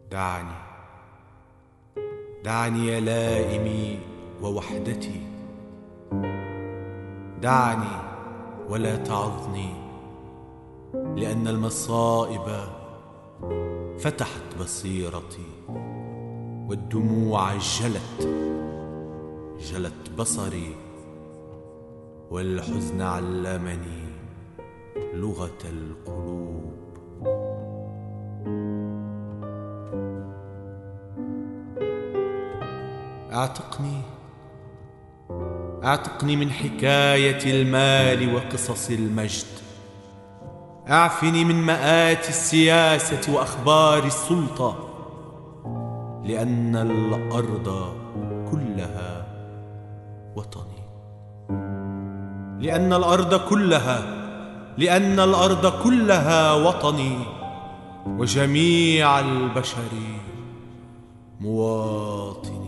دعني دعني يا لائمي ووحدتي، دعني ولا تعظني، لأن المصائب فتحت بصيرتي، والدموع جلت بصري، والحزن علمني لغة القلوب. اعتقني من حكاية المال وقصص المجد، اعفني من مآت السياسة وأخبار السلطة، لأن الأرض كلها وطني، لأن الأرض كلها وطني، وجميع البشر مواطني.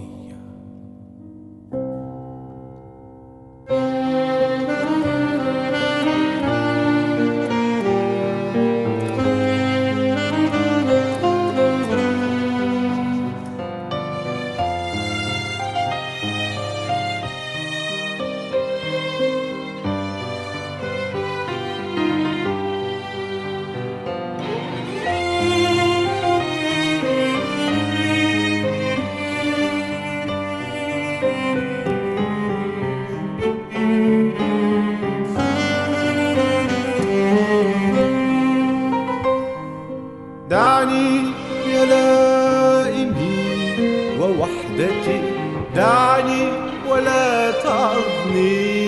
دعني يا لائمي ووحدتي، دعني ولا تعظني،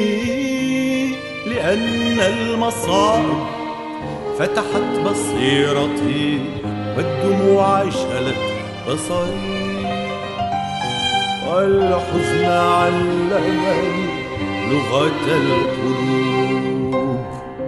لأن المصائب فتحت بصيرتي، والدموع جلت بصري، والحزن علمني لغة القلوب.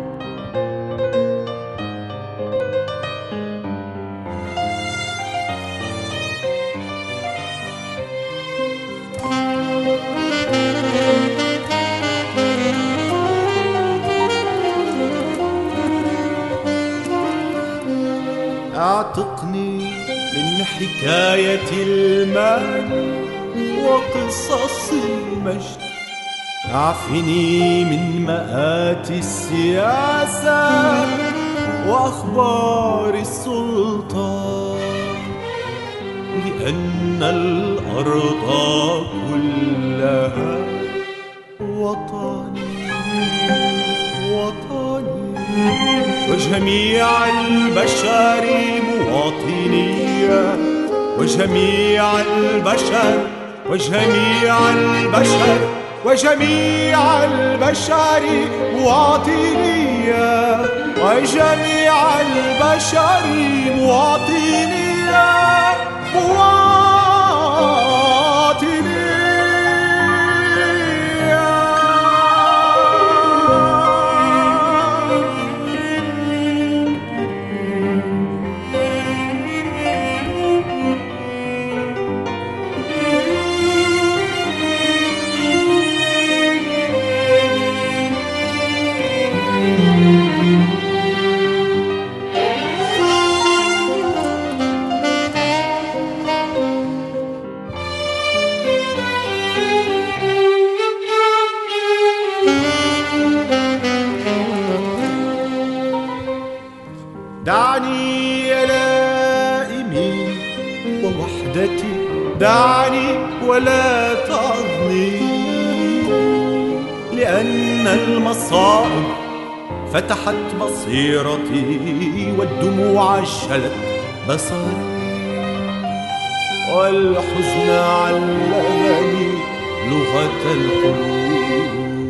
اعتقني من حكاية المال وقصص المجد، اعفني من مآت السياسة وأخبار السلطة، لأن الأرض كلها وطني، وجميع البشر مواطنية، وجميع البشر مواطنية، وجميع البشر مواطنية. دعني يا لائمي ووحدتي، دعني ولا تعظني، لأن المصائب فتحت بصيرتي، والدموع جلت بصري، والحزن علمني لغة القلوب.